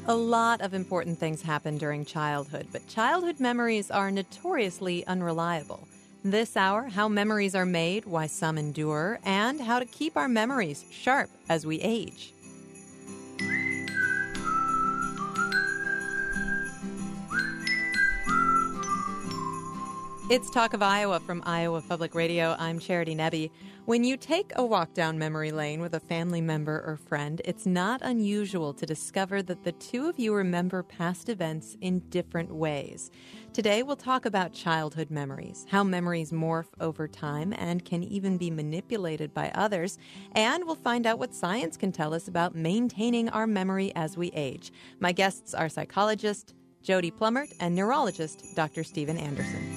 A lot of important things happen during childhood, but childhood memories are notoriously unreliable. This hour, how memories are made, why some endure, and how to keep our memories sharp as we age. It's Talk of Iowa from Iowa Public Radio. I'm Charity Nebbe. When you take a walk down memory lane with a family member or friend, it's not unusual to discover that the two of you remember past events in different ways. Today, we'll talk about childhood memories, how memories morph over time and can even be manipulated by others, and we'll find out what science can tell us about maintaining our memory as we age. My guests are psychologist Jody Plummert and neurologist Dr. Steven Anderson.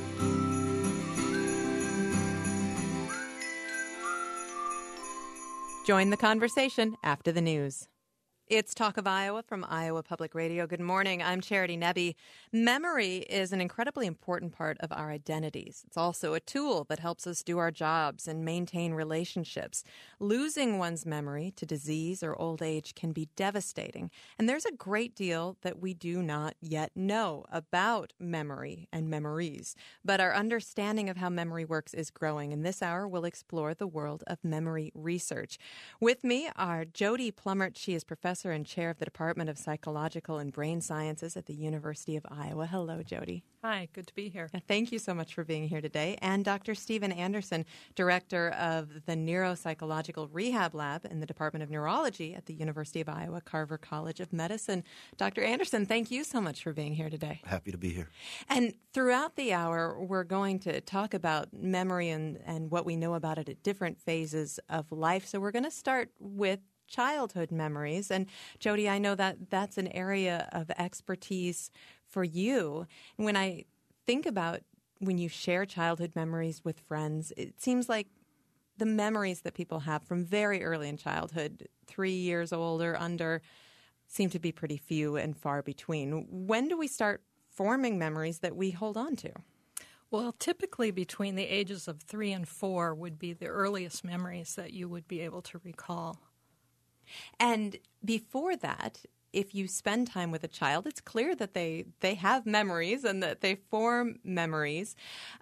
Join the conversation after the news. It's Talk of Iowa from Iowa Public Radio. Good morning. I'm Charity Nebbe. Memory is an incredibly important part of our identities. It's also a tool that helps us do our jobs and maintain relationships. Losing one's memory to disease or old age can be devastating. And there's a great deal that we do not yet know about memory and memories. But our understanding of how memory works is growing. In this hour, we'll explore the world of memory research. With me are Jody Plummert. She is professor and chair of the Department of Psychological and Brain Sciences at the University of Iowa. Hello, Jody. Hi, good to be here. Thank you so much for being here today. And Dr. Steven Anderson, director of the Neuropsychological Rehab Lab in the Department of Neurology at the University of Iowa Carver College of Medicine. Dr. Anderson, thank you so much for being here today. Happy to be here. And throughout the hour, we're going to talk about memory and what we know about it at different phases of life. So we're going to start with childhood memories. And Jody, I know that that's an area of expertise for you. When I think about when you share childhood memories with friends, it seems like the memories that people have from very early in childhood, 3 years old or under, seem to be pretty few and far between. When do we start forming memories that we hold on to? Well, typically between the ages of 3 and 4 would be the earliest memories that you would be able to recall. And before that, if you spend time with a child, it's clear that they have memories and that they form memories.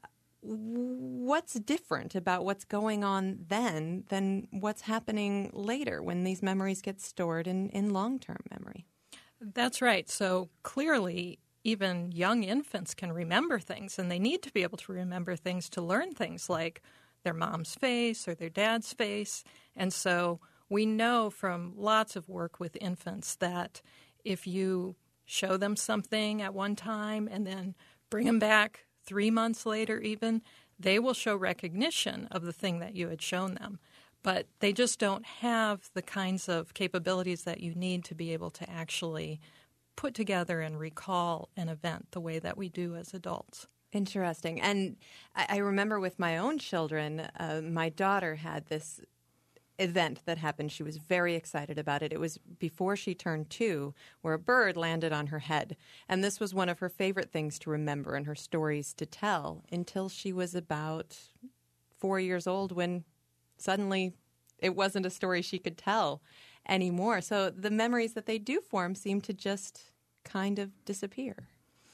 What's different about what's going on then than what's happening later when these memories get stored in long-term memory? That's right. So clearly, even young infants can remember things, and they need to be able to remember things to learn things like their mom's face or their dad's face. And so we know from lots of work with infants that if you show them something at one time and then bring them back 3 months later even, they will show recognition of the thing that you had shown them. But they just don't have the kinds of capabilities that you need to be able to actually put together and recall an event the way that we do as adults. Interesting. And I remember with my own children, my daughter had this event that happened. She was very excited about it. It was before she turned 2, where a bird landed on her head. And this was one of her favorite things to remember and her stories to tell until she was about 4 years old, when suddenly it wasn't a story she could tell anymore. So the memories that they do form seem to just kind of disappear.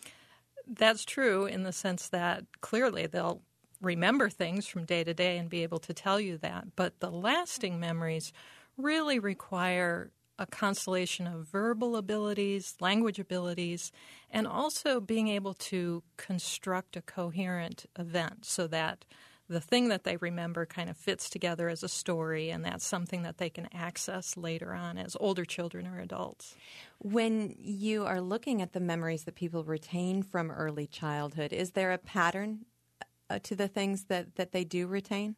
That's true in the sense that clearly they'll remember things from day to day and be able to tell you that. But the lasting memories really require a constellation of verbal abilities, language abilities, and also being able to construct a coherent event so that the thing that they remember kind of fits together as a story, and that's something that they can access later on as older children or adults. When you are looking at the memories that people retain from early childhood, is there a pattern to the things that they do retain?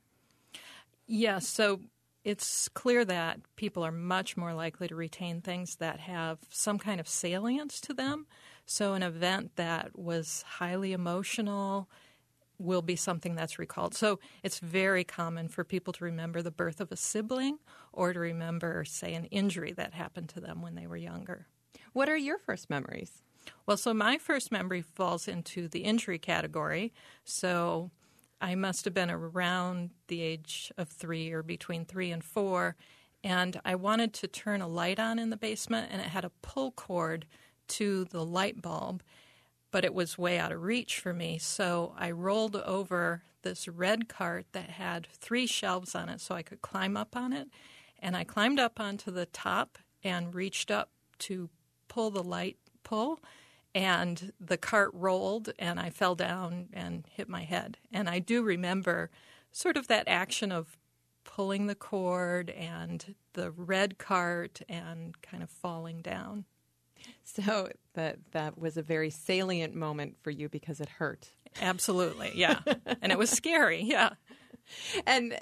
Yes, so it's clear that people are much more likely to retain things that have some kind of salience to them. So an event that was highly emotional will be something that's recalled. So it's very common for people to remember the birth of a sibling or to remember, say, an injury that happened to them when they were younger. What are your first memories? Well, so my first memory falls into the injury category. So I must have been around the age of 3 or between 3 and 4. and I wanted to turn a light on in the basement, and it had a pull cord to the light bulb, but it was way out of reach for me. So I rolled over this red cart that had 3 shelves on it so I could climb up on it. And I climbed up onto the top and reached up to pull the light pull, and the cart rolled, and I fell down and hit my head. And I do remember sort of that action of pulling the cord and the red cart and kind of falling down. So that was a very salient moment for you because it hurt. Absolutely, yeah. And it was scary, yeah. And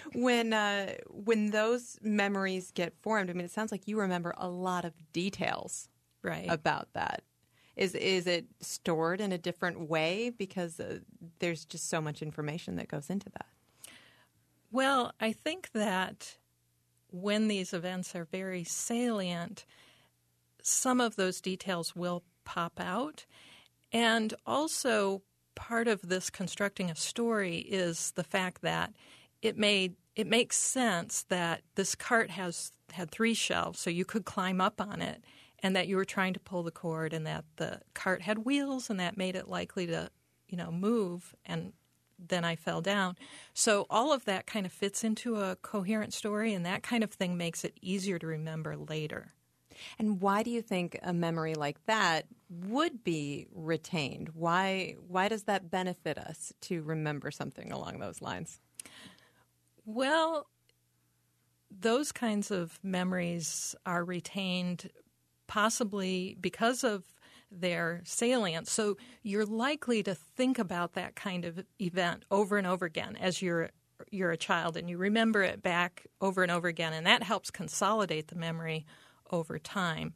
when those memories get formed, I mean, it sounds like you remember a lot of details about that. Is it stored in a different way because there's just so much information that goes into that? Well, I think that when these events are very salient, some of those details will pop out. And also, part of this constructing a story is the fact that it makes sense that this cart had 3 shelves, so you could climb up on it, and that you were trying to pull the cord, and that the cart had wheels, and that made it likely to, move, and then I fell down. So all of that kind of fits into a coherent story, and that kind of thing makes it easier to remember later. And why do you think a memory like that would be retained? Why does that benefit us to remember something along those lines? Well, those kinds of memories are retained possibly because of their salience. So you're likely to think about that kind of event over and over again as you're a child, and you remember it back over and over again, and that helps consolidate the memory over time.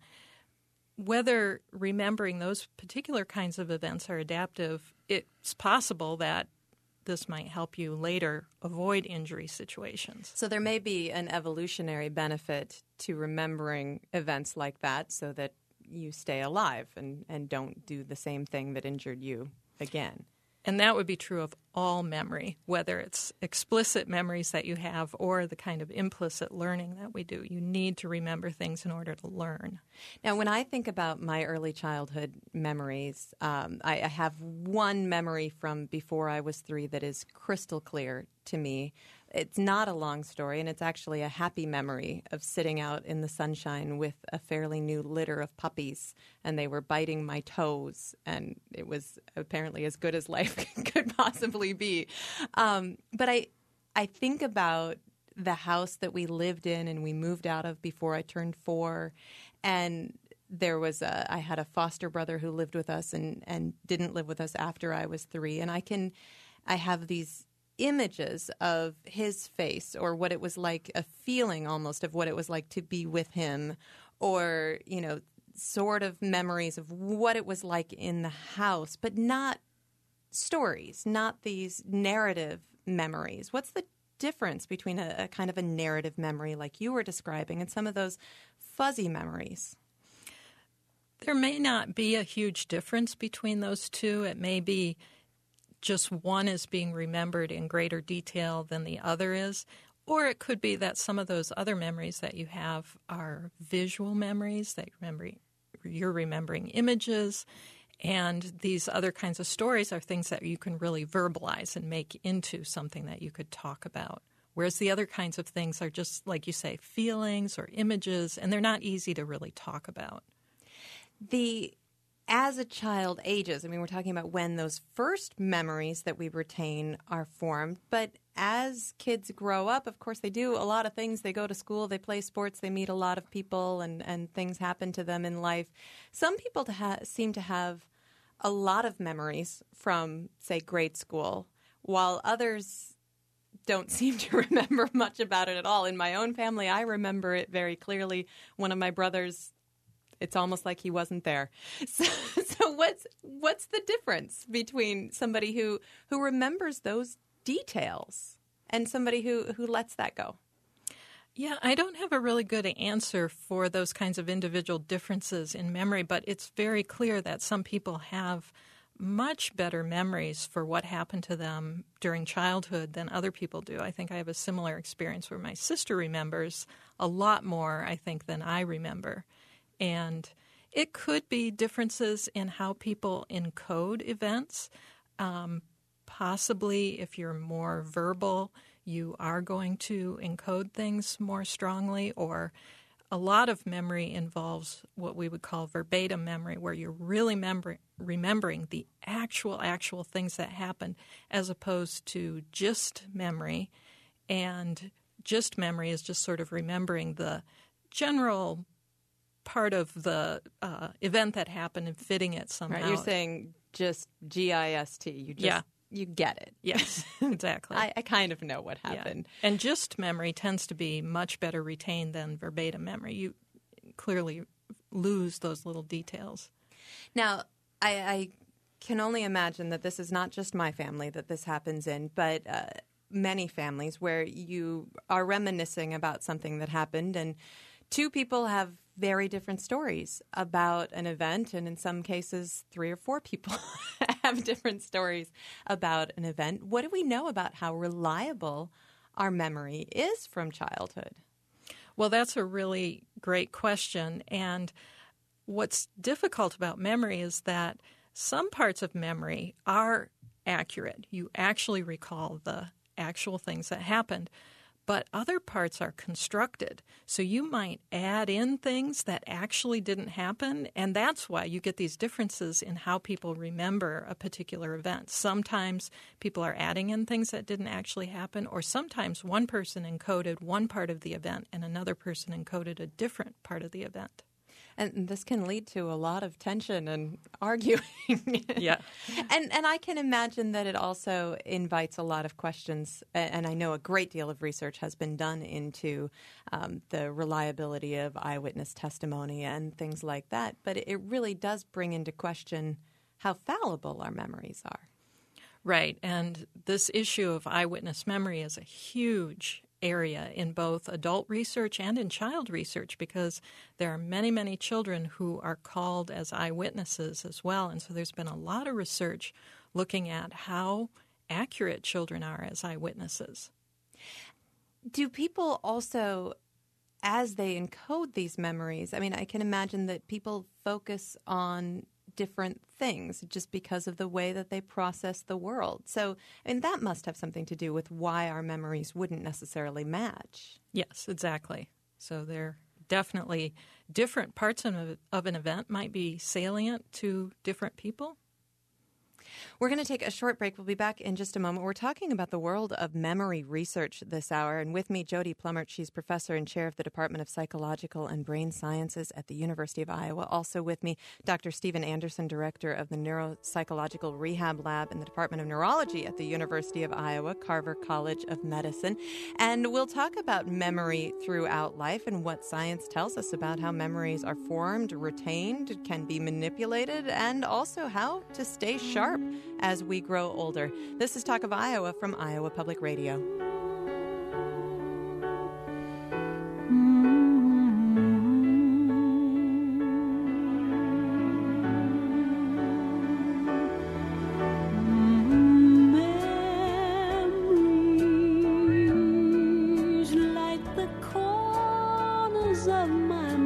Whether remembering those particular kinds of events are adaptive, it's possible that this might help you later avoid injury situations. So there may be an evolutionary benefit to remembering events like that so that you stay alive and don't do the same thing that injured you again. And that would be true of all memory, whether it's explicit memories that you have or the kind of implicit learning that we do. You need to remember things in order to learn. Now, when I think about my early childhood memories, I have one memory from before I was 3 that is crystal clear to me. It's not a long story, and it's actually a happy memory of sitting out in the sunshine with a fairly new litter of puppies, and they were biting my toes, and it was apparently as good as life could possibly be. But I think about the house that we lived in and we moved out of before I turned 4, and I had a foster brother who lived with us and didn't live with us after I was 3, and I have these images of his face, or what it was like, a feeling almost of what it was like to be with him, or, sort of memories of what it was like in the house, but not stories, not these narrative memories. What's the difference between a kind of a narrative memory like you were describing and some of those fuzzy memories? There may not be a huge difference between those two. It may be just one is being remembered in greater detail than the other is. Or it could be that some of those other memories that you have are visual memories, that you're remembering images, and these other kinds of stories are things that you can really verbalize and make into something that you could talk about. Whereas the other kinds of things are just, like you say, feelings or images, and they're not easy to really talk about. As a child ages, I mean, we're talking about when those first memories that we retain are formed, but as kids grow up, of course, they do a lot of things. They go to school, they play sports, they meet a lot of people, and things happen to them in life. Some people seem to have a lot of memories from, say, grade school, while others don't seem to remember much about it at all. In my own family, I remember it very clearly. One of my brothers, it's almost like he wasn't there. So what's the difference between somebody who remembers those details and somebody who lets that go? Yeah, I don't have a really good answer for those kinds of individual differences in memory, but it's very clear that some people have much better memories for what happened to them during childhood than other people do. I think I have a similar experience where my sister remembers a lot more, I think, than I remember. And it could be differences in how people encode events. Possibly if you're more verbal, you are going to encode things more strongly, or a lot of memory involves what we would call verbatim memory, where you're really remembering the actual things that happened, as opposed to gist memory. And gist memory is just sort of remembering the general part of the event that happened and fitting it somehow. Right, you're saying just GIST. You get it. Yes, exactly. I kind of know what happened. Yeah. And gist memory tends to be much better retained than verbatim memory. You clearly lose those little details. Now, I can only imagine that this is not just my family that this happens in, but many families where you are reminiscing about something that happened, and two people have very different stories about an event, and in some cases, 3 or 4 people have different stories about an event. What do we know about how reliable our memory is from childhood? Well, that's a really great question. And what's difficult about memory is that some parts of memory are accurate. You actually recall the actual things that happened. But other parts are constructed. So you might add in things that actually didn't happen, and that's why you get these differences in how people remember a particular event. Sometimes people are adding in things that didn't actually happen, or sometimes one person encoded one part of the event and another person encoded a different part of the event. And this can lead to a lot of tension and arguing. Yeah. And I can imagine that it also invites a lot of questions. And I know a great deal of research has been done into the reliability of eyewitness testimony and things like that. But it really does bring into question how fallible our memories are. Right. And this issue of eyewitness memory is a huge area in both adult research and in child research, because there are many, many children who are called as eyewitnesses as well. And so there's been a lot of research looking at how accurate children are as eyewitnesses. Do people also, as they encode these memories, I mean, I can imagine that people focus on different things just because of the way that they process the world. So, and that must have something to do with why our memories wouldn't necessarily match. Yes, exactly. So they're definitely different parts of an event might be salient to different people. We're going to take a short break. We'll be back in just a moment. We're talking about the world of memory research this hour. And with me, Jody Plumert. She's professor and chair of the Department of Psychological and Brain Sciences at the University of Iowa. Also with me, Dr. Stephen Anderson, director of the Neuropsychological Rehab Lab in the Department of Neurology at the University of Iowa, Carver College of Medicine. And we'll talk about memory throughout life and what science tells us about how memories are formed, retained, can be manipulated, and also how to stay sharp as we grow older. This is Talk of Iowa from Iowa Public Radio. Memories like the corners of my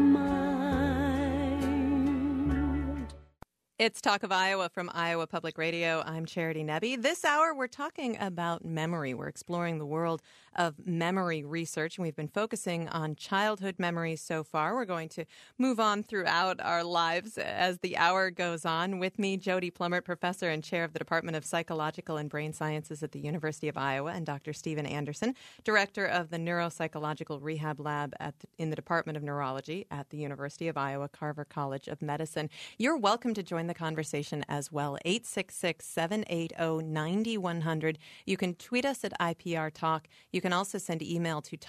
mind. It's Talk of Iowa from Iowa Public Radio. I'm Charity Nebbe. This hour, we're talking about memory. We're exploring the world of memory research, and we've been focusing on childhood memories so far. We're going to move on throughout our lives as the hour goes on. With me, Jody Plumert, professor and chair of the Department of Psychological and Brain Sciences at the University of Iowa, and Dr. Stephen Anderson, director of the Neuropsychological Rehab Lab in the Department of Neurology at the University of Iowa, Carver College of Medicine. You're welcome to join the conversation as well. 866-780-9100. You can tweet us at IPR Talk. You can also send email to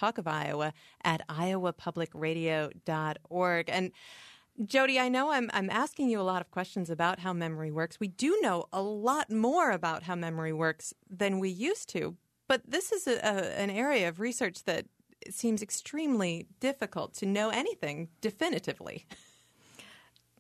talkofiowa@iowapublicradio.org. And Jody, I know I'm asking you a lot of questions about how memory works. We do know a lot more about how memory works than we used to, but this is an area of research that seems extremely difficult to know anything definitively.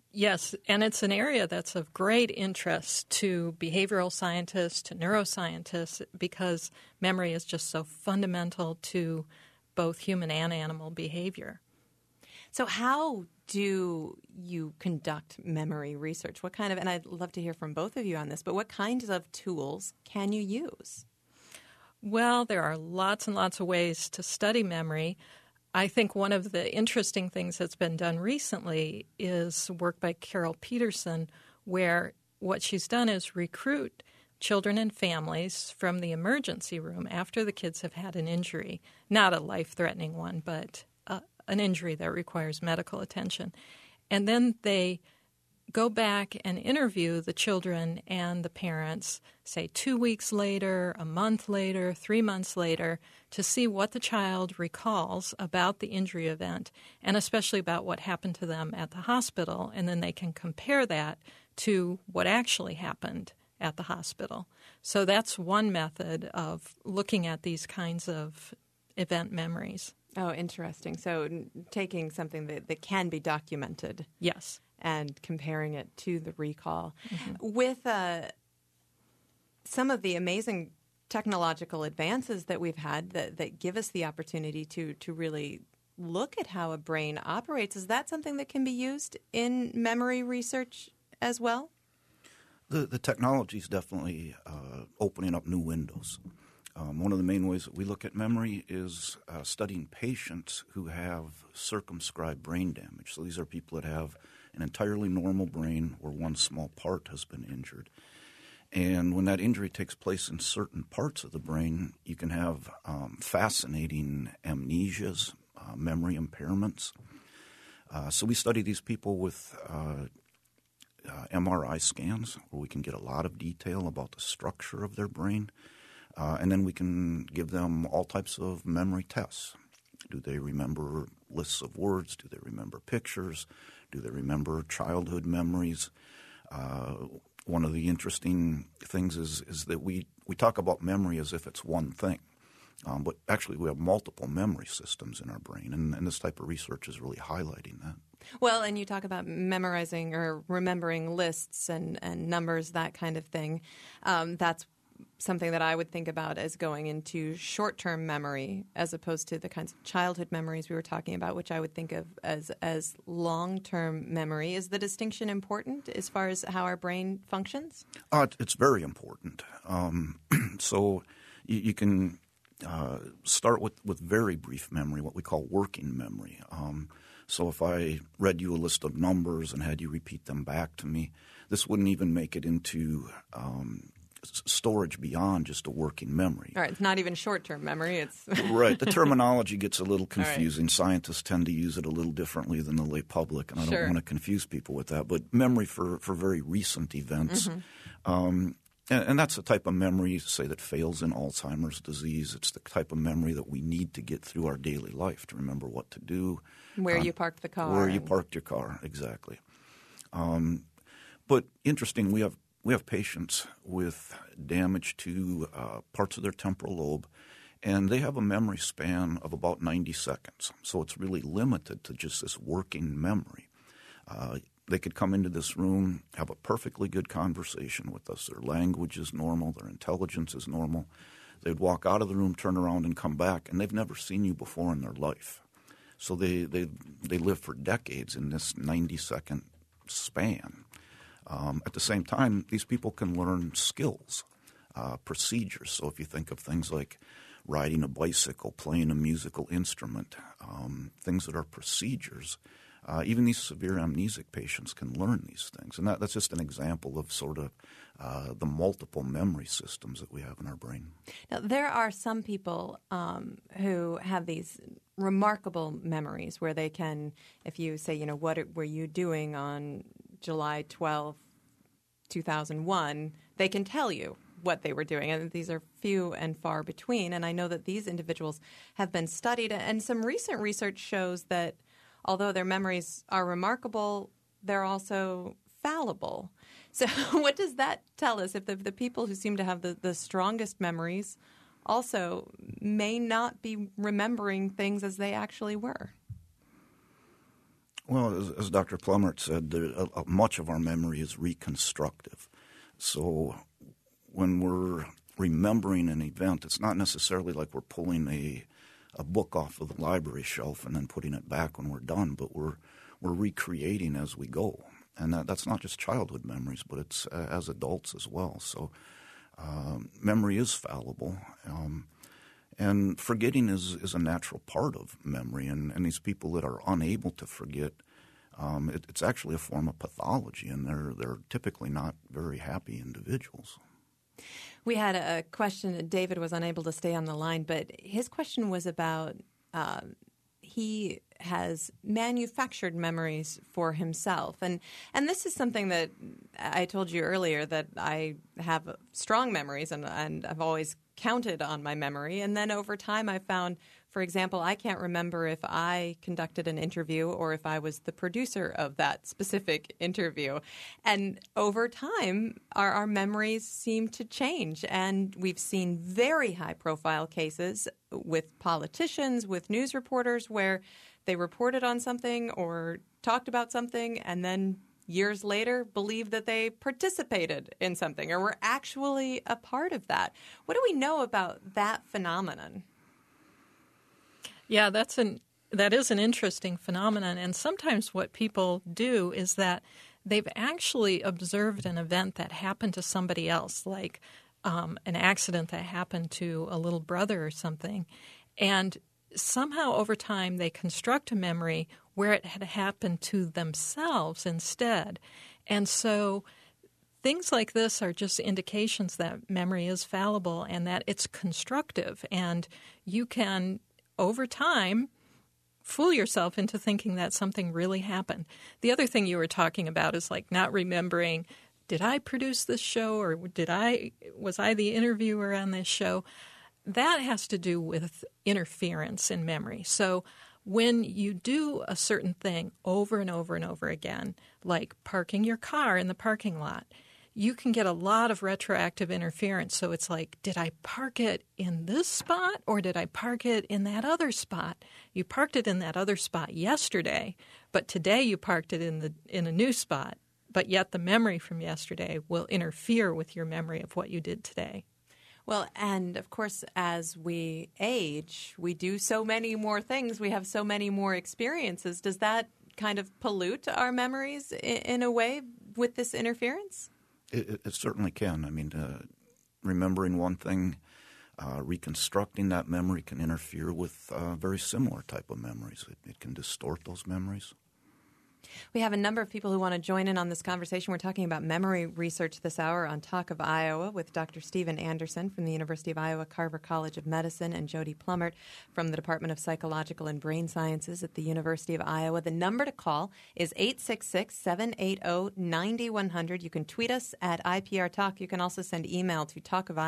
Yes, and it's an area that's of great interest to behavioral scientists, to neuroscientists, because memory is just so fundamental to both human and animal behavior. So how do you conduct memory research? What kind of, and I'd love to hear from both of you on this, but what kinds of tools can you use? Well, there are lots and lots of ways to study memory. I think one of the interesting things that's been done recently is work by Carol Peterson, where what she's done is recruit children and families from the emergency room after the kids have had an injury, not a life-threatening one, but an injury that requires medical attention. And then they go back and interview the children and the parents, say 2 weeks later, a month later, 3 months later, to see what the child recalls about the injury event, and especially about what happened to them at the hospital. And then they can compare that to what actually happened at the hospital. So that's one method of looking at these kinds of event memories. Oh, interesting. So taking something that can be documented. Yes. And comparing it to the recall. Mm-hmm. With some of the amazing technological advances that we've had that give us the opportunity to really look at how a brain operates, is that something that can be used in memory research as well? The technology is definitely opening up new windows. One of the main ways that we look at memory is studying patients who have circumscribed brain damage. So these are people that have an entirely normal brain where one small part has been injured. And when that injury takes place in certain parts of the brain, you can have fascinating amnesias, memory impairments. So we study these people with MRI scans where we can get a lot of detail about the structure of their brain. And then we can give them all types of memory tests. Do they remember lists of words? Do they remember pictures? Do they remember childhood memories? One of the interesting things is that we talk about memory as if it's one thing. But actually we have multiple memory systems in our brain, and this type of research is really highlighting that. Well, and you talk about memorizing or remembering lists and numbers, that kind of thing. That's something that I would think about as going into short-term memory as opposed to the kinds of childhood memories we were talking about, which I would think of as long-term memory. Is the distinction important as far as how our brain functions? It's very important. So you can start with very brief memory, what we call working memory. So if I read you a list of numbers and had you repeat them back to me, this wouldn't even make it into storage beyond just a working memory. All right, it's not even short-term memory. It's right. The terminology gets a little confusing. Right. Scientists tend to use it a little differently than the lay public, and I don't want to confuse people with that. But memory for very recent events, and that's the type of memory, say, that fails in Alzheimer's disease. It's the type of memory that we need to get through our daily life to remember what to do. Where you parked the car. Where you parked your car, exactly. But interesting, we have patients with damage to parts of their temporal lobe, and they have a memory span of about 90 seconds. So it's really limited to just this working memory. They could come into this room, have a perfectly good conversation with us. Their language is normal. Their intelligence is normal. They'd walk out of the room, turn around, and come back, and they've never seen you before in their life. So they live for decades in this 90-second span. At the same time, these people can learn skills, procedures. So if you think of things like riding a bicycle, playing a musical instrument, things that are procedures, even these severe amnesic patients can learn these things. And that's just an example of sort of the multiple memory systems that we have in our brain. Now, there are some people who have these remarkable memories where they can, if you say, what were you doing on July 12, 2001, they can tell you what they were doing. And these are few and far between. And I know that these individuals have been studied. And some recent research shows that although their memories are remarkable, they're also fallible. So what does that tell us if the people who seem to have the strongest memories also may not be remembering things as they actually were? Well, as Dr. Plumert said, much of our memory is reconstructive. So when we're remembering an event, it's not necessarily like we're pulling a book off of the library shelf and then putting it back when we're done, but we're recreating as we go. And that's not just childhood memories, but it's as adults as well. So memory is fallible. And forgetting is a natural part of memory. And these people that are unable to forget, it's actually a form of pathology, and they're typically not very happy individuals. We had a question. David was unable to stay on the line, but his question was about he has manufactured memories for himself. And this is something that I told you earlier, that I have strong memories and I've always counted on my memory. And then over time I found, for example, I can't remember if I conducted an interview or if I was the producer of that specific interview. And over time, our memories seem to change. And we've seen very high-profile cases with politicians, with news reporters, where they reported on something or talked about something and then years later believed that they participated in something or were actually a part of that. What do we know about that phenomenon? Yeah, that is an interesting phenomenon. And sometimes what people do is that they've actually observed an event that happened to somebody else, like an accident that happened to a little brother or something. And somehow over time they construct a memory where it had happened to themselves instead. And so things like this are just indications that memory is fallible and that it's constructive. And you can, over time, fool yourself into thinking that something really happened. The other thing you were talking about is like not remembering, did I produce this show or was I the interviewer on this show? That has to do with interference in memory. So when you do a certain thing over and over and over again, like parking your car in the parking lot, you can get a lot of retroactive interference. So it's like, did I park it in this spot or did I park it in that other spot? You parked it in that other spot yesterday, but today you parked it in a new spot. But yet the memory from yesterday will interfere with your memory of what you did today. Well, and of course, as we age, we do so many more things. We have so many more experiences. Does that kind of pollute our memories in a way with this interference? It certainly can. I mean, remembering one thing, reconstructing that memory can interfere with very similar type of memories. It can distort those memories. We have a number of people who want to join in on this conversation. We're talking about memory research this hour on Talk of Iowa with Dr. Stephen Anderson from the University of Iowa Carver College of Medicine and Jody Plumert from the Department of Psychological and Brain Sciences at the University of Iowa. The number to call is 866-780-9100. You can tweet us at IPR Talk. You can also send email to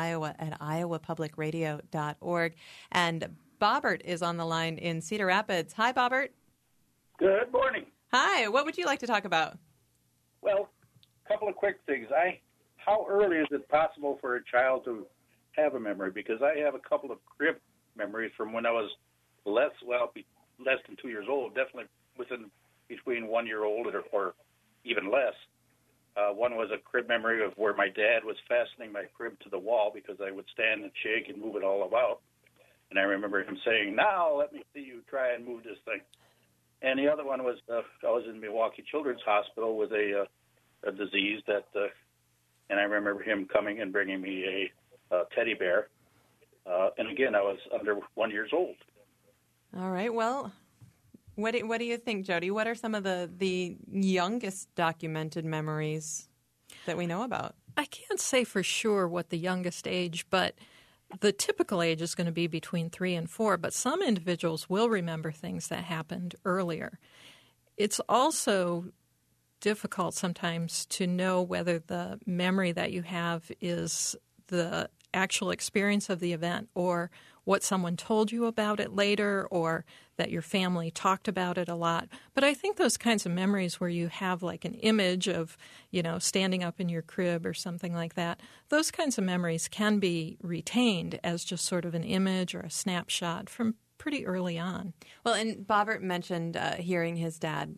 talkofiowa@iowapublicradio.org. And Bobbert is on the line in Cedar Rapids. Hi, Bobbert. Good morning. Hi. What would you like to talk about? Well, a couple of quick things. How early is it possible for a child to have a memory? Because I have a couple of crib memories from when I was less than 2 years old, definitely between 1 year old or even less. One was a crib memory of where my dad was fastening my crib to the wall because I would stand and shake and move it all about. And I remember him saying, "Now let me see you try and move this thing." And the other one was I was in Milwaukee Children's Hospital with a disease that, and I remember him coming and bringing me a teddy bear. And again, I was under 1 year old. All right. Well, what do you think, Jody? What are some of the youngest documented memories that we know about? I can't say for sure what the youngest age, but the typical age is going to be between 3 and 4, but some individuals will remember things that happened earlier. It's also difficult sometimes to know whether the memory that you have is the actual experience of the event or what someone told you about it later or that your family talked about it a lot. But I think those kinds of memories where you have like an image of, standing up in your crib or something like that, those kinds of memories can be retained as just sort of an image or a snapshot from pretty early on. Well, and Bobbert mentioned hearing his dad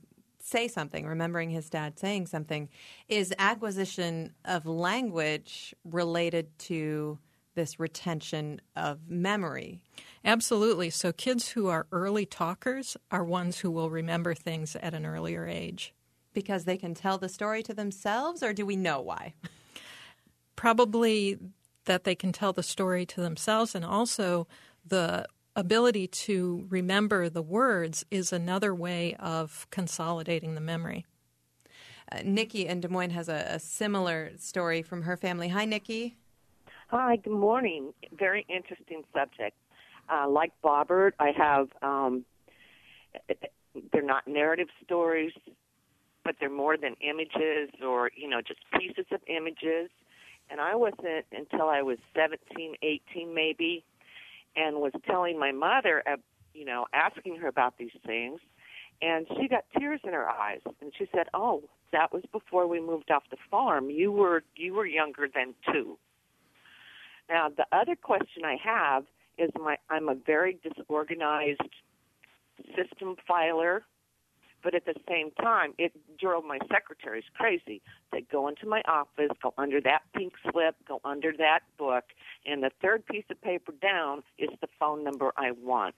say something, remembering his dad saying something. Is acquisition of language related to this retention of memory? Absolutely. So kids who are early talkers are ones who will remember things at an earlier age. Because they can tell the story to themselves, or do we know why? Probably that they can tell the story to themselves, and also the ability to remember the words is another way of consolidating the memory. Nikki in Des Moines has a similar story from her family. Hi, Nikki. Hi, good morning. Very interesting subject. Like Bobbert, I have, they're not narrative stories, but they're more than images or, just pieces of images. And I wasn't until I was 17, 18 maybe, and was telling my mother, asking her about these things. And she got tears in her eyes. And she said, oh, that was before we moved off the farm. You were younger then, too. Now, the other question I have is I'm a very disorganized system filer, but at the same time, it drove my secretaries crazy. They'd go into my office, go under that pink slip, go under that book, and the third piece of paper down is the phone number I want.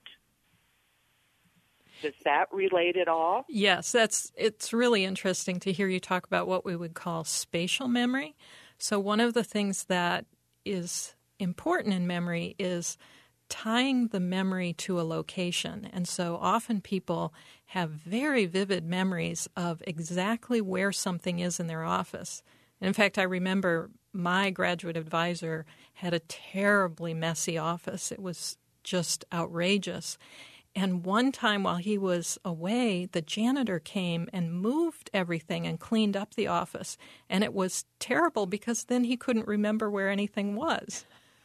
Does that relate at all? Yes, it's really interesting to hear you talk about what we would call spatial memory. So one of the things that is important in memory is tying the memory to a location. And so often people have very vivid memories of exactly where something is in their office. In fact, I remember my graduate advisor had a terribly messy office. It was just outrageous. And one time while he was away, the janitor came and moved everything and cleaned up the office. And it was terrible because then he couldn't remember where anything was.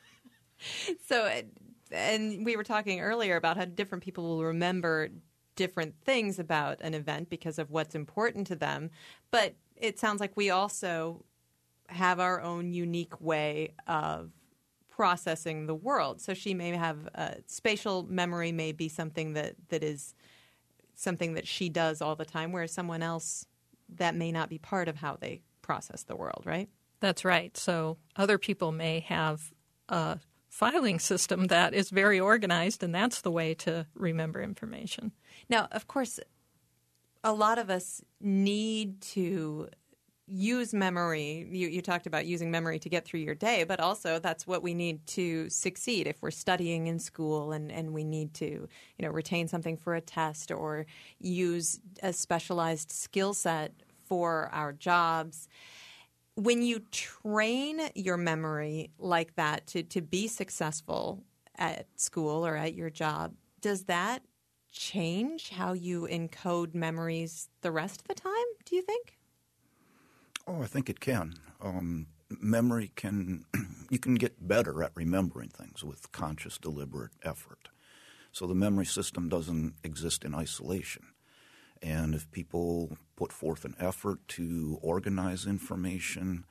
So, and we were talking earlier about how different people will remember different things about an event because of what's important to them. But it sounds like we also have our own unique way of processing the world. So she may have spatial memory may be something that is something that she does all the time, whereas someone else, that may not be part of how they process the world, right? That's right. So other people may have a filing system that is very organized, and that's the way to remember information. Now, of course, a lot of us need to use memory. You talked about using memory to get through your day, but also that's what we need to succeed if we're studying in school and we need to, retain something for a test or use a specialized skill set for our jobs. When you train your memory like that to be successful at school or at your job, does that change how you encode memories the rest of the time, do you think? Oh, I think it can. Memory you can get better at remembering things with conscious, deliberate effort. So the memory system doesn't exist in isolation. And if people put forth an effort to organize information,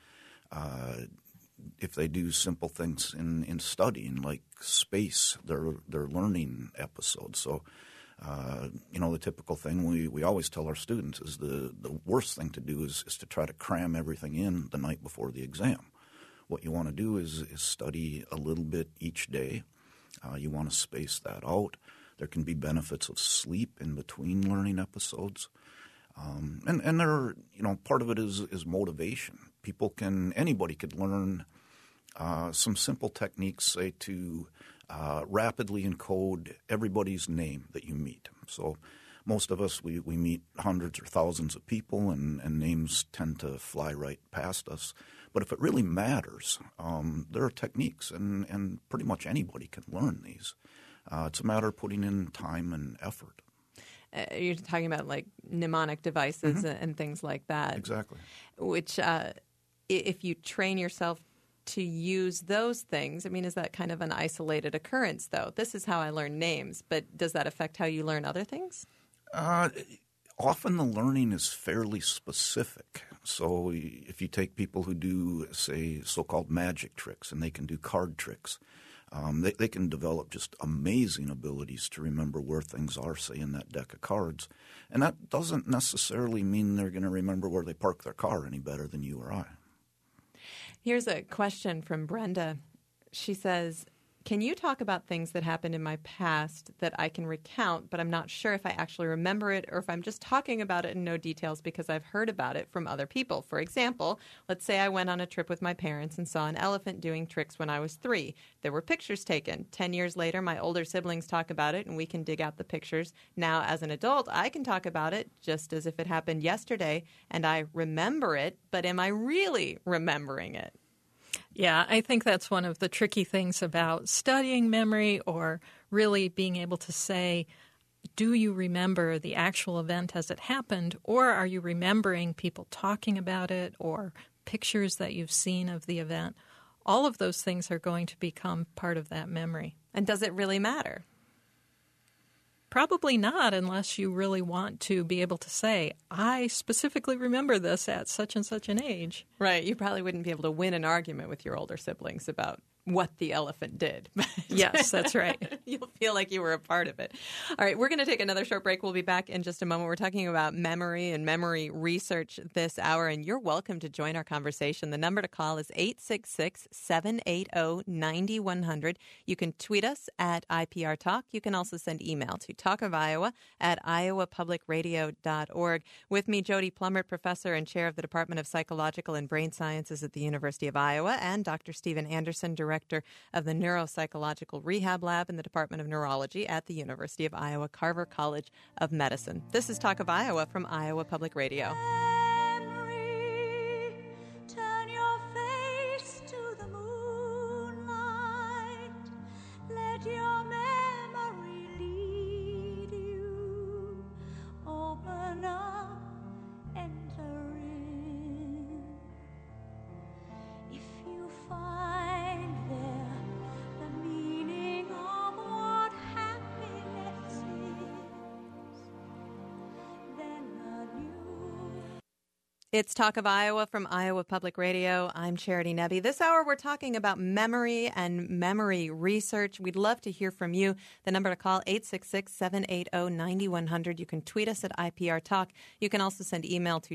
if they do simple things in studying, like space their learning episodes. So, the typical thing we always tell our students is the worst thing to do is to try to cram everything in the night before the exam. What you want to do is study a little bit each day. You want to space that out. There can be benefits of sleep in between learning episodes. And there, part of it is motivation. Anybody could learn some simple techniques, say, to rapidly encode everybody's name that you meet. So most of us, we meet hundreds or thousands of people, and names tend to fly right past us. But if it really matters, there are techniques, and pretty much anybody can learn these. It's a matter of putting in time and effort. You're talking about like mnemonic devices and things like that. Exactly. Which, if you train yourself to use those things, is that kind of an isolated occurrence, though? This is how I learn names, but does that affect how you learn other things? Often the learning is fairly specific. So if you take people who do, say, so-called magic tricks, and they can do card tricks, They can develop just amazing abilities to remember where things are, say, in that deck of cards. And that doesn't necessarily mean they're going to remember where they park their car any better than you or I. Here's a question from Brenda. She says, can you talk about things that happened in my past that I can recount, but I'm not sure if I actually remember it or if I'm just talking about it in no details because I've heard about it from other people? For example, let's say I went on a trip with my parents and saw an elephant doing tricks when I was 3. There were pictures taken. 10 years later, my older siblings talk about it, and we can dig out the pictures. Now, as an adult, I can talk about it just as if it happened yesterday, and I remember it, but am I really remembering it? Yeah, I think that's one of the tricky things about studying memory or really being able to say, do you remember the actual event as it happened, or are you remembering people talking about it or pictures that you've seen of the event? All of those things are going to become part of that memory. And does it really matter? Probably not, unless you really want to be able to say, I specifically remember this at such and such an age. Right. You probably wouldn't be able to win an argument with your older siblings about what the elephant did. Yes, that's right. You'll feel like you were a part of it. All right, we're going to take another short break. We'll be back in just a moment. We're talking about memory and memory research this hour, and you're welcome to join our conversation. The number to call is 866-780-9100. You can tweet us at IPR Talk. You can also send email to talkofiowa@iowapublicradio.org. With me, Jody Plummert, professor and chair of the Department of Psychological and Brain Sciences at the University of Iowa, and Dr. Stephen Anderson, director of the Neuropsychological Rehab Lab in the Department of Neurology at the University of Iowa Carver College of Medicine. This is Talk of Iowa from Iowa Public Radio. Memory, turn your face to the moonlight. Let your memory lead you. Open up, enter in. If you find there the meaning of what happiness is, then a new. It's Talk of Iowa from Iowa Public Radio. I'm Charity Nebbe. This hour, we're talking about memory and memory research. We'd love to hear from you. The number to call, 866-780-9100. You can tweet us at IPR Talk. You can also send email to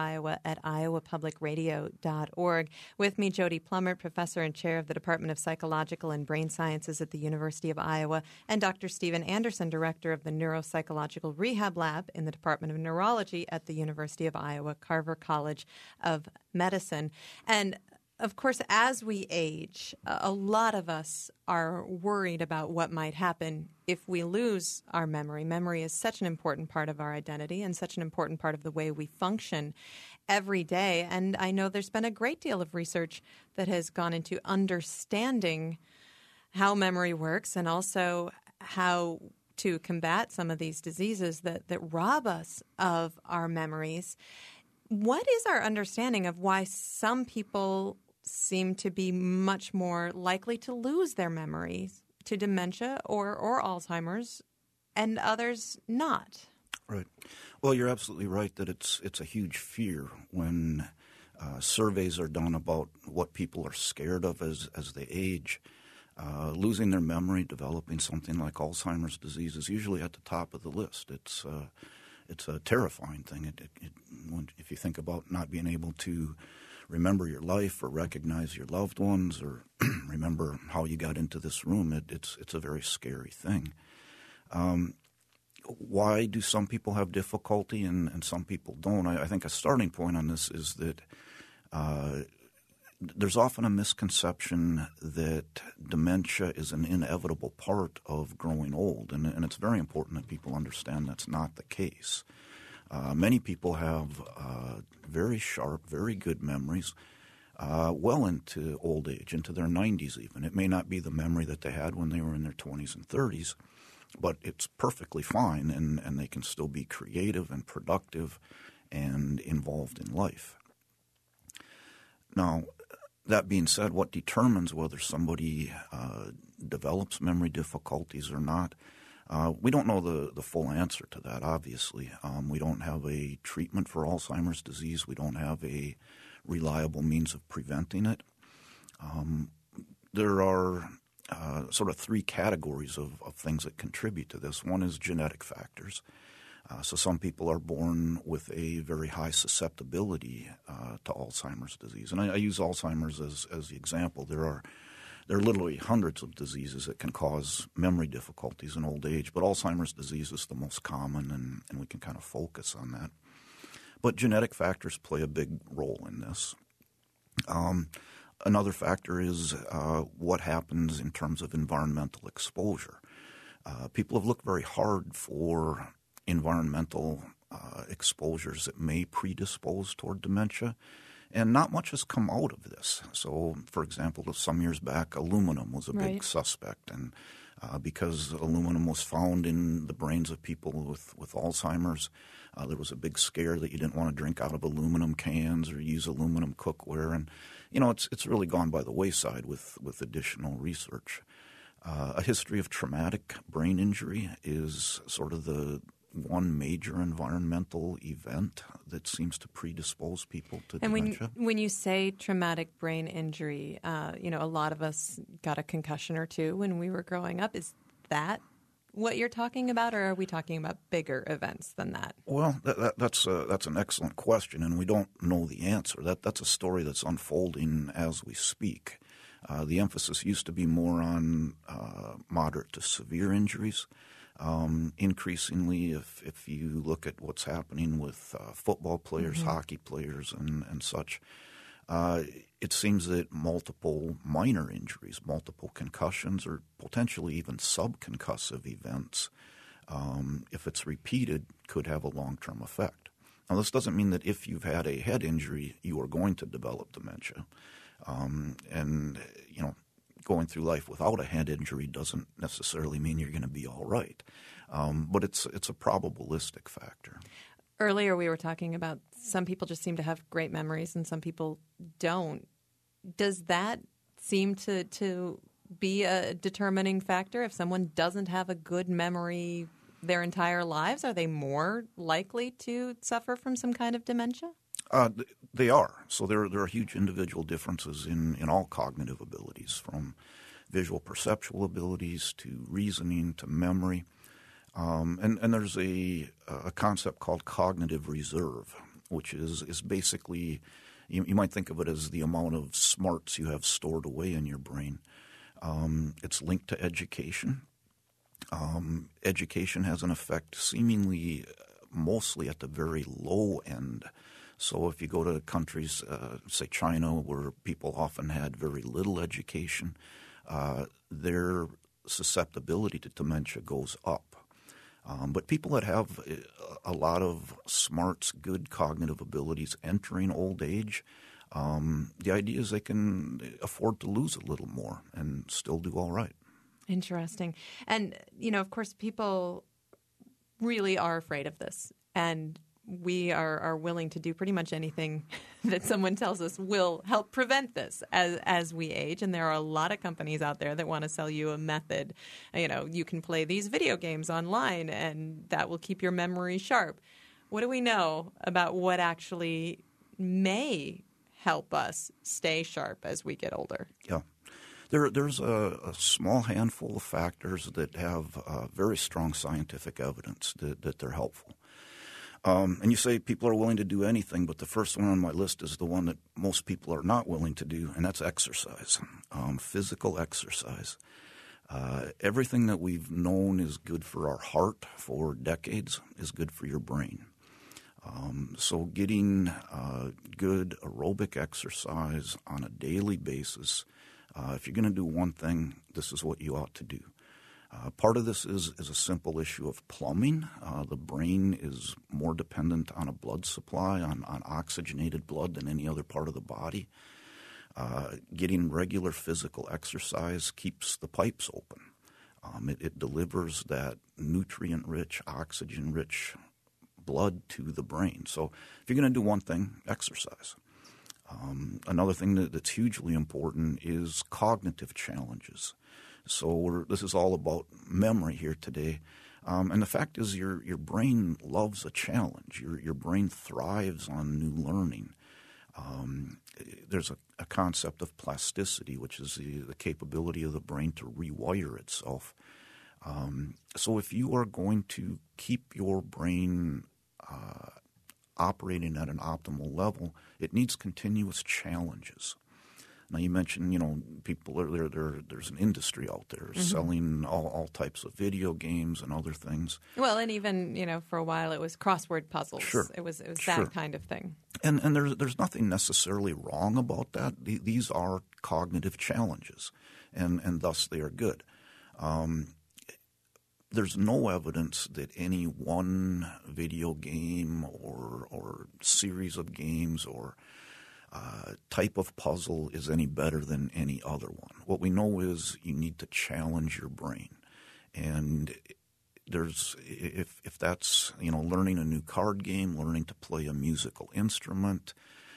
talkofiowa@iowapublicradio.org. With me, Jody Plummert, professor and chair of the Department of Psychological and Brain Sciences at the University of Iowa, and Dr. Stephen Anderson, director of the Neuropsychological Rehab Lab in the Department of Neurology at the University of Iowa Carver College of Medicine. And of course, as we age, a lot of us are worried about what might happen if we lose our memory. Memory is such an important part of our identity and such an important part of the way we function every day. And I know there's been a great deal of research that has gone into understanding how memory works and also how to combat some of these diseases that rob us of our memories. What is our understanding of why some people seem to be much more likely to lose their memories to dementia or Alzheimer's and others not? Right. Well, you're absolutely right that it's a huge fear when surveys are done about what people are scared of as they age. Losing their memory, developing something like Alzheimer's disease is usually at the top of the list. It's a terrifying thing. If you think about not being able to remember your life or recognize your loved ones or remember how you got into this room, it's a very scary thing. Why do some people have difficulty and some people don't? I think a starting point on this is that there's often a misconception that dementia is an inevitable part of growing old, and it's very important that people understand that's not the case. Many people have very sharp, very good memories well into old age, into their 90s even. It may not be the memory that they had when they were in their 20s and 30s, but it's perfectly fine, and they can still be creative and productive and involved in life. Now, that being said, what determines whether somebody develops memory difficulties or not, we don't know the full answer to that, obviously. We don't have a treatment for Alzheimer's disease. We don't have a reliable means of preventing it. There are sort of three categories of things that contribute to this. One is genetic factors. So some people are born with a very high susceptibility to Alzheimer's disease. And I use Alzheimer's as the example. There are literally hundreds of diseases that can cause memory difficulties in old age, but Alzheimer's disease is the most common, and we can kind of focus on that. But genetic factors play a big role in this. Another factor is what happens in terms of environmental exposure. People have looked very hard for environmental exposures that may predispose toward dementia, and not much has come out of this. So, for example, some years back, aluminum was a big suspect, and because aluminum was found in the brains of people with Alzheimer's, there was a big scare that you didn't want to drink out of aluminum cans or use aluminum cookware, and it's really gone by the wayside with additional research. A history of traumatic brain injury is sort of the one major environmental event that seems to predispose people to dementia. And when you say traumatic brain injury, a lot of us got a concussion or two when we were growing up. Is that what you're talking about, or are we talking about bigger events than that? Well, that's an excellent question, and we don't know the answer. That's a story that's unfolding as we speak. The emphasis used to be more on moderate to severe injuries. Increasingly, if you look at what's happening with football players, hockey players, and such, it seems that multiple minor injuries, multiple concussions, or potentially even subconcussive events, if it's repeated, could have a long-term effect. Now, this doesn't mean that if you've had a head injury, you are going to develop dementia. Going through life without a head injury doesn't necessarily mean you're going to be all right. But it's a probabilistic factor. Earlier we were talking about some people just seem to have great memories and some people don't. Does that seem to be a determining factor? If someone doesn't have a good memory their entire lives, are they more likely to suffer from some kind of dementia? They are. So there are huge individual differences in all cognitive abilities, from visual perceptual abilities to reasoning to memory. And there's a concept called cognitive reserve, which is basically, you might think of it as the amount of smarts you have stored away in your brain. It's linked to education. Education has an effect seemingly mostly at the very low end. So if you go to countries, say China, where people often had very little education, their susceptibility to dementia goes up. But people that have a lot of smarts, good cognitive abilities entering old age, the idea is they can afford to lose a little more and still do all right. Interesting. And, of course, people really are afraid of this. And we are willing to do pretty much anything that someone tells us will help prevent this as we age. And there are a lot of companies out there that want to sell you a method. You can play these video games online and that will keep your memory sharp. What do we know about what actually may help us stay sharp as we get older? Yeah. There's a small handful of factors that have very strong scientific evidence that they're helpful. And you say people are willing to do anything, but the first one on my list is the one that most people are not willing to do, and that's exercise, physical exercise. Everything that we've known is good for our heart for decades is good for your brain. So getting good aerobic exercise on a daily basis, if you're going to do one thing, this is what you ought to do. Part of this is a simple issue of plumbing. The brain is more dependent on a blood supply, on oxygenated blood than any other part of the body. Getting regular physical exercise keeps the pipes open. It delivers that nutrient-rich, oxygen-rich blood to the brain. So if you're going to do one thing, exercise. Another thing that's hugely important is cognitive challenges. So this is all about memory here today. And the fact is your brain loves a challenge. Your brain thrives on new learning. there's a concept of plasticity, which is the capability of the brain to rewire itself. So if you are going to keep your brain operating at an optimal level, it needs continuous challenges. Now, you mentioned, people there's an industry out there selling all types of video games and other things. Well, and even, for a while it was crossword puzzles. Sure. It was Sure. that kind of thing. And there's nothing necessarily wrong about that. These are cognitive challenges, and thus they are good. There's no evidence that any one video game or series of games or type of puzzle is any better than any other one. What we know is you need to challenge your brain, and if that's learning a new card game, learning to play a musical instrument,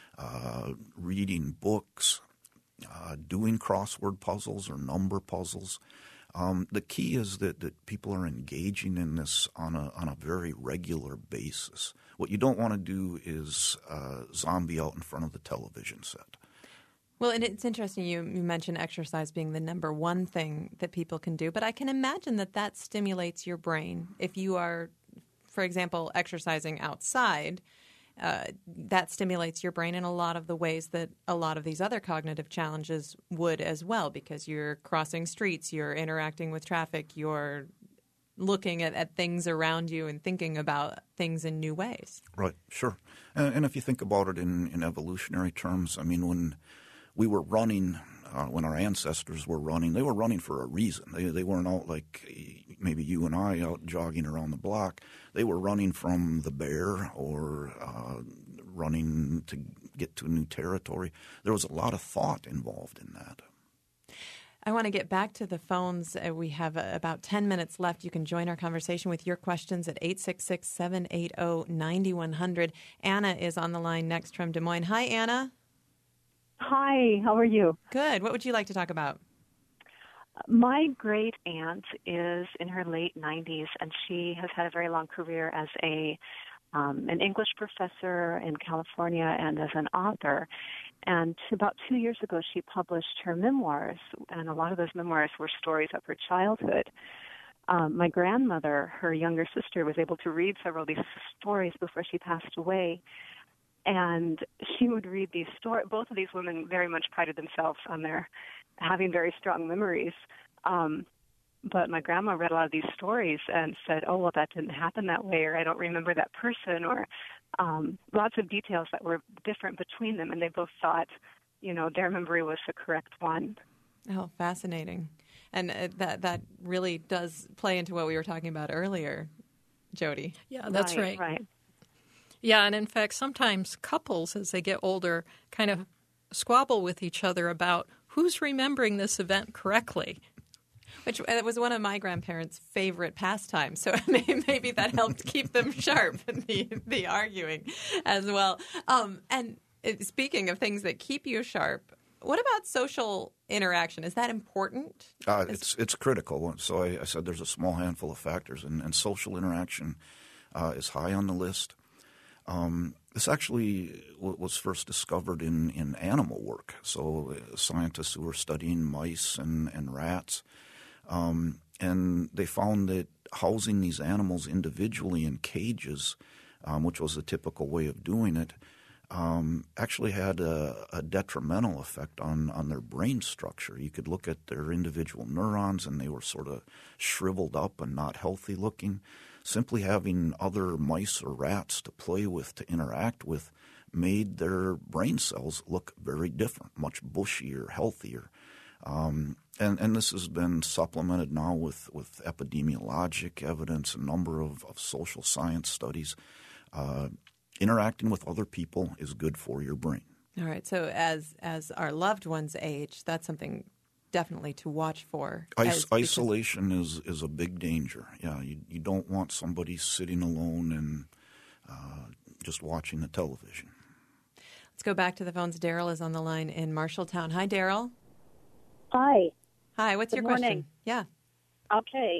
reading books, doing crossword puzzles or number puzzles. The key is that people are engaging in this on a very regular basis. What you don't want to do is zombie out in front of the television set. Well, and it's interesting you mentioned exercise being the number one thing that people can do, but I can imagine that stimulates your brain. If you are, for example, exercising outside, that stimulates your brain in a lot of the ways that a lot of these other cognitive challenges would as well, because you're crossing streets, you're interacting with traffic, you're looking at things around you and thinking about things in new ways. Right, sure. And if you think about it in evolutionary terms, when we were running, when our ancestors were running, they were running for a reason. They weren't out like maybe you and I out jogging around the block. They were running from the bear or running to get to a new territory. There was a lot of thought involved in that. I want to get back to the phones. We have about 10 minutes left. You can join our conversation with your questions at 866-780-9100. Anna is on the line next from Des Moines. Hi, Anna. Hi, how are you? Good. What would you like to talk about? My great aunt is in her late 90s, and she has had a very long career as an English professor in California and as an author. And about 2 years ago, she published her memoirs, and a lot of those memoirs were stories of her childhood. My grandmother, her younger sister, was able to read several of these stories before she passed away. And she would read these stories. Both of these women very much prided themselves on their having very strong memories. But my grandma read a lot of these stories and said, oh, well, that didn't happen that way, or I don't remember that person, or lots of details that were different between them. And they both thought, their memory was the correct one. Oh, fascinating. And that really does play into what we were talking about earlier, Jody. Yeah, that's right. Right. Yeah, and in fact, sometimes couples, as they get older, kind of squabble with each other about who's remembering this event correctly. Which was one of my grandparents' favorite pastimes, so maybe that helped keep them sharp in the arguing as well. And speaking of things that keep you sharp, what about social interaction? Is that important? It's critical. So I said there's a small handful of factors, and social interaction is high on the list. This actually was first discovered in animal work. So scientists who were studying mice and rats, and they found that housing these animals individually in cages, which was the typical way of doing it, actually had a detrimental effect on their brain structure. You could look at their individual neurons, and they were sort of shriveled up and not healthy looking. Simply having other mice or rats to play with, to interact with, made their brain cells look very different, much bushier, healthier. And this has been supplemented now with epidemiologic evidence, a number of social science studies. Interacting with other people is good for your brain. All right. So as our loved ones age, that's something definitely to watch for. Isolation is a big danger. Yeah, you don't want somebody sitting alone and just watching the television. Let's go back to the phones. Daryl is on the line in Marshalltown. Hi, Daryl. Hi. Hi, what's your question? Morning. Yeah. Okay.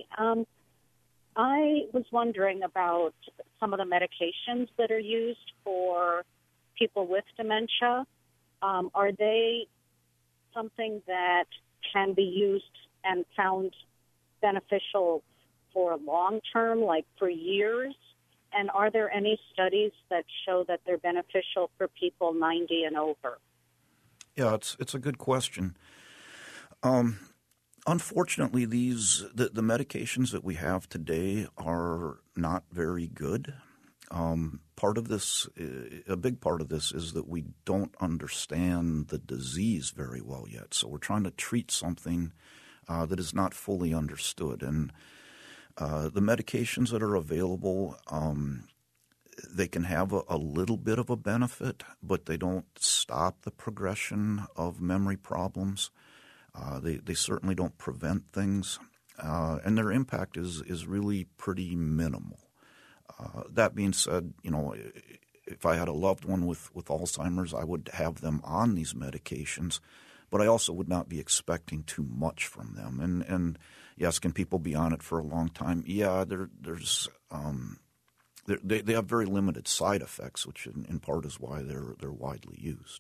I was wondering about some of the medications that are used for people with dementia. are they something that can be used and found beneficial for long term, like for years? And are there any studies that show that they're beneficial for people 90 and over? Yeah, it's a good question. Unfortunately, the medications that we have today are not very good. Part of this, a big part of this, is that we don't understand the disease very well yet. So we're trying to treat something that is not fully understood. And the medications that are available, they can have a little bit of a benefit, but they don't stop the progression of memory problems. They certainly don't prevent things, and their impact is really pretty minimal. That being said, if I had a loved one with Alzheimer's, I would have them on these medications, but I also would not be expecting too much from them. And yes, can people be on it for a long time? Yeah, they have very limited side effects, which in part is why they're widely used.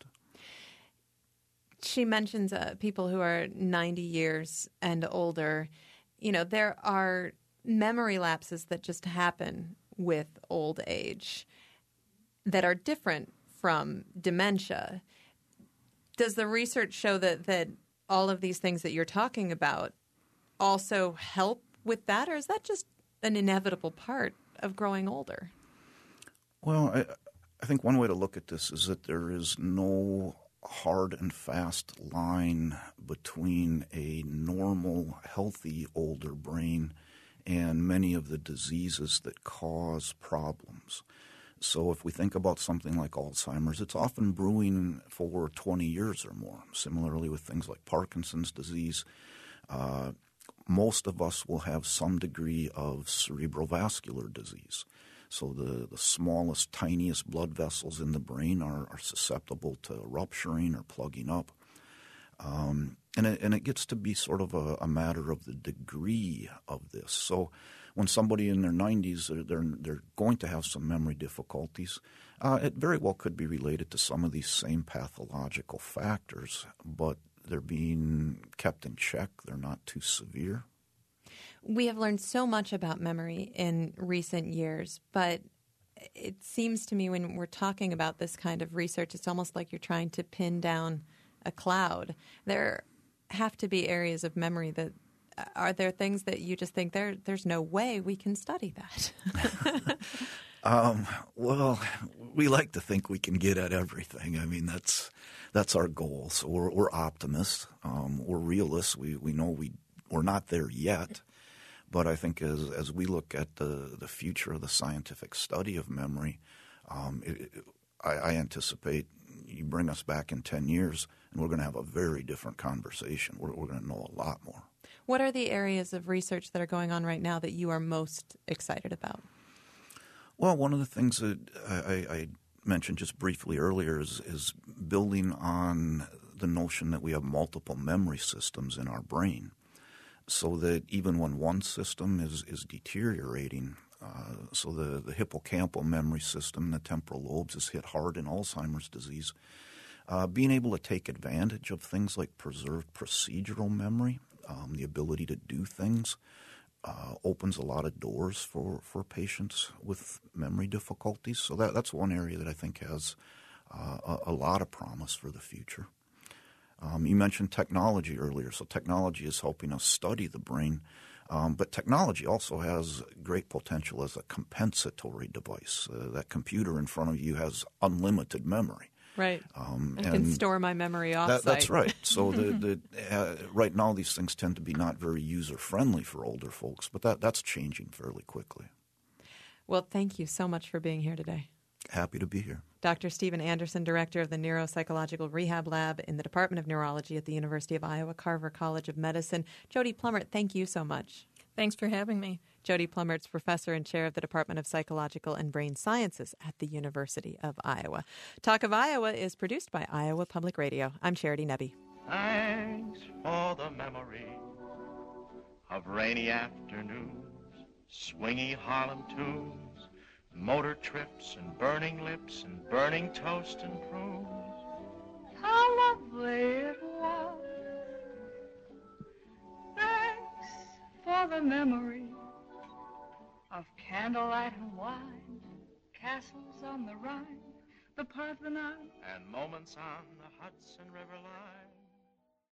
She mentions people who are 90 years and older. There are memory lapses that just happen with old age that are different from dementia. Does the research show that all of these things that you're talking about also help with that, or is that just an inevitable part of growing older? Well, I think one way to look at this is that there is no hard and fast line between a normal, healthy older brain and many of the diseases that cause problems. So if we think about something like Alzheimer's, it's often brewing for 20 years or more. Similarly with things like Parkinson's disease, most of us will have some degree of cerebrovascular disease. So the smallest, tiniest blood vessels in the brain are susceptible to rupturing or plugging up. And it gets to be sort of a matter of the degree of this. So when somebody in their 90s, they're going to have some memory difficulties, it very well could be related to some of these same pathological factors, but they're being kept in check. They're not too severe. We have learned so much about memory in recent years, but it seems to me when we're talking about this kind of research, it's almost like you're trying to pin down a cloud. There have to be areas of memory that are there things that you just think there's no way we can study that? Well, we like to think we can get at everything. I mean, that's our goal. So we're optimists. We're realists. We know we're not there yet. But I think as we look at the future of the scientific study of memory, I anticipate you bring us back in 10 years and we're going to have a very different conversation. We're going to know a lot more. What are the areas of research that are going on right now that you are most excited about? Well, one of the things that I mentioned just briefly earlier is building on the notion that we have multiple memory systems in our brain, so that even when one system is deteriorating, so the hippocampal memory system, the temporal lobes, is hit hard in Alzheimer's disease, being able to take advantage of things like preserved procedural memory, the ability to do things, opens a lot of doors for patients with memory difficulties. So that's one area that I think has a lot of promise for the future. You mentioned technology earlier, so technology is helping us study the brain, but technology also has great potential as a compensatory device. That computer in front of you has unlimited memory. Right. I can store my memory off-site. That's right. So right now these things tend to be not very user-friendly for older folks, but that's changing fairly quickly. Well, thank you so much for being here today. Happy to be here. Dr. Stephen Anderson, Director of the Neuropsychological Rehab Lab in the Department of Neurology at the University of Iowa Carver College of Medicine. Jody Plumert, thank you so much. Thanks for having me. Jody Plumert's Professor and Chair of the Department of Psychological and Brain Sciences at the University of Iowa. Talk of Iowa is produced by Iowa Public Radio. I'm Charity Nebbe. Thanks for the memory of rainy afternoons, swingy Harlem tunes, motor trips and burning lips and burning toast and prunes. way it was. Thanks for the memory of candlelight and wine, castles on the Rhine, the Parthenon, and moments on the Hudson River line.